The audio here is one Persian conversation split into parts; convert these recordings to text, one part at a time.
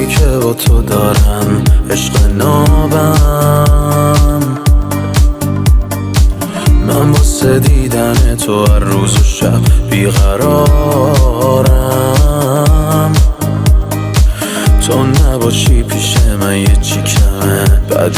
که با تو دارم عشق نابم. من واسه دیدن تو هر روز و شب بیقرارم. تو نباشی پیش من یه چی کمه بد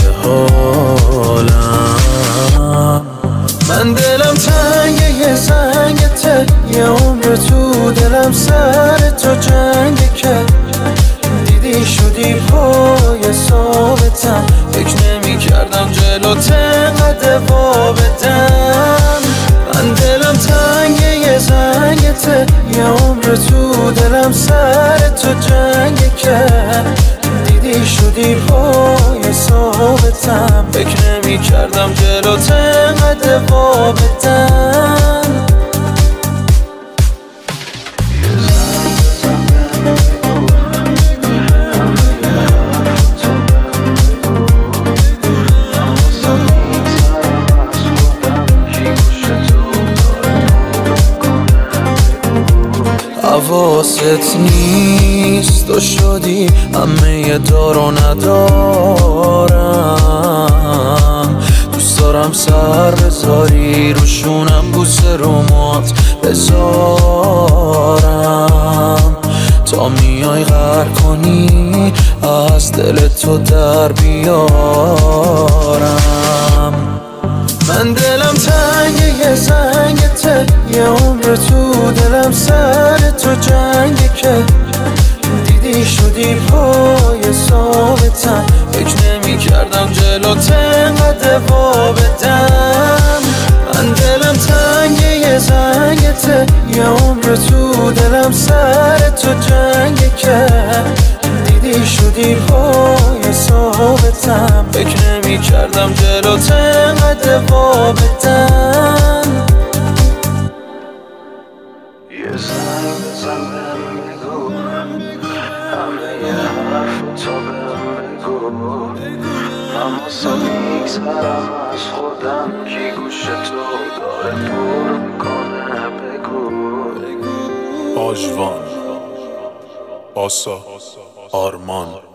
حالم. من دلم تنگه یه زنگته، یه عمر تو دلم سر تو جنگه که دیدی شدی پای ثابتم. فکر نمی کردم جلوت انقدر وا بدم. من دلم تنگه یه زنگته، یه عمر تو دلم سر تو جنگه که دیدی شدی پای ثابتم. فکر نمی کردم جلوت انقدر وا بدم. حواست نیست تو شدی همه دارو ندارم. دوست دارم سر بذاری روشونم، بوسه رو موات بذارم تا میای غر کنی از دل تو در بیارم. من دلم تنگه یه زنگته، یه عمر تو دلم سر تو جنگه که دیدی شدی پای ثابتم. فکر نمی کردم جلوت انقدر وا بدم. من دلم تنگه یه زنگته، یه عمر تو دلم سر تو جنگه که دیدی شدی پای ثابتم. فکر نمی کردم جلوت انقدر وا بدم. یه زنگ بزن بهم بگو همه یه حرف تو بهم بگو. من واسه میگذرم از خودم کی گوش تو داره پر میکنه بگو. آژوان، آسا، آرمان.